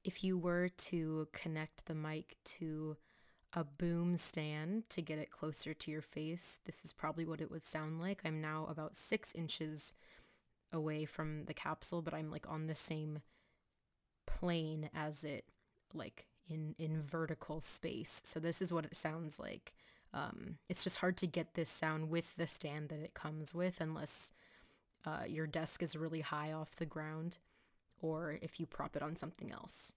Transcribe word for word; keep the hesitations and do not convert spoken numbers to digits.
if you were to connect the mic to a boom stand to get it closer to your face, this is probably what it would sound like. I'm now about six inches away from the capsule, but I'm like on the same plane as it, like in in vertical space. So this is what it sounds like. Um, it's just hard to get this sound with the stand that it comes with unless uh, your desk is really high off the ground or if you prop it on something else.